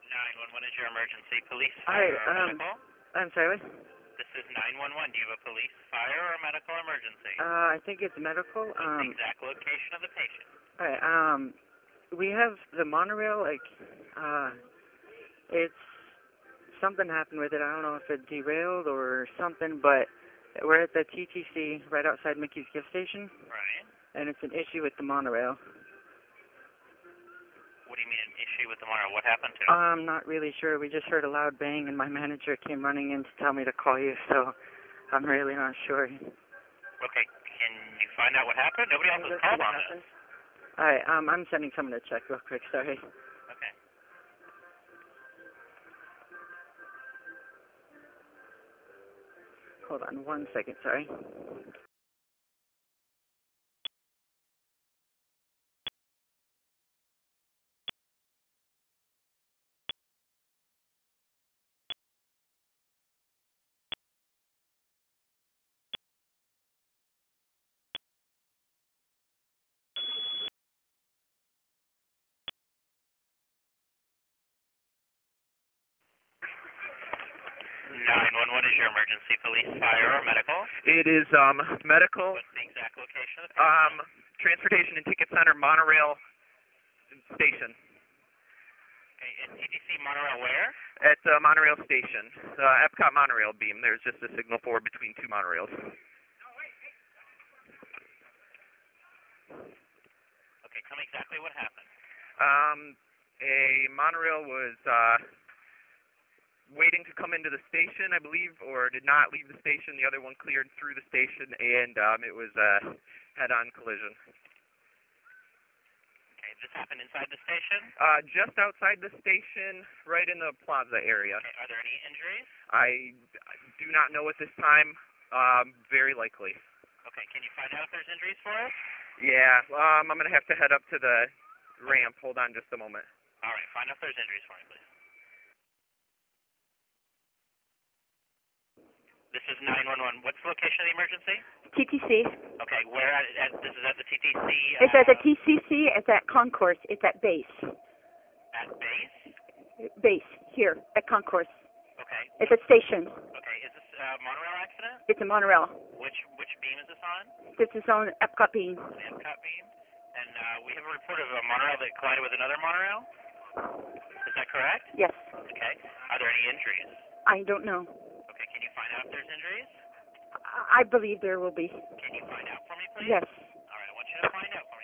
911 is your emergency. Police, Hi, fire, or medical? I'm sorry. This is 911. Do you have a police, fire, or medical emergency? I think it's medical. What's the exact location of the patient? Alright, we have the monorail, it's, something happened with it. I don't know if it derailed or something, but we're at the TTC right outside Mickey's Gift Station. Right. And it's an issue with the monorail. What do you mean an issue with the monorail? What happened to it? I'm not really sure. We just heard a loud bang, and my manager came running in to tell me to call you, so I'm really not sure. Okay, can you find out what happened? Nobody else was called on this. Alright, I'm sending someone to check real quick, sorry. Okay. Hold on 1 second, sorry. What is your emergency? Police, fire, or medical? It is medical. What's the exact location of the patient? Transportation and Ticket Center, monorail station. Okay, is TTC monorail where? At the monorail station, Epcot monorail beam. There's just a signal forward between two monorails. Okay, tell me exactly what happened. A monorail was waiting to come into the station, I believe, or did not leave the station. The other one cleared through the station, and it was a head-on collision. Okay, this happened inside the station? Just outside the station, right in the plaza area. Okay, are there any injuries? I do not know at this time. Very likely. Okay, can you find out if there's injuries for us? Yeah, I'm going to have to head up to the ramp. Hold on just a moment. All right, find out if there's injuries for me, please. This is 911. What's the location of the emergency? TTC. Okay, where this is at the TTC? It's at the TCC. It's at Concourse. It's at base. At base? Base, here, at Concourse. Okay. It's a station. Okay, is this a monorail accident? It's a monorail. Which beam is this on? This is on Epcot beam. The Epcot beam? And we have a report of a monorail that collided with another monorail? Is that correct? Yes. Okay. Are there any injuries? I don't know. Okay, can you find out if there's injuries? I believe there will be. Can you find out for me, please? Yes. All right, I want you to find out for me.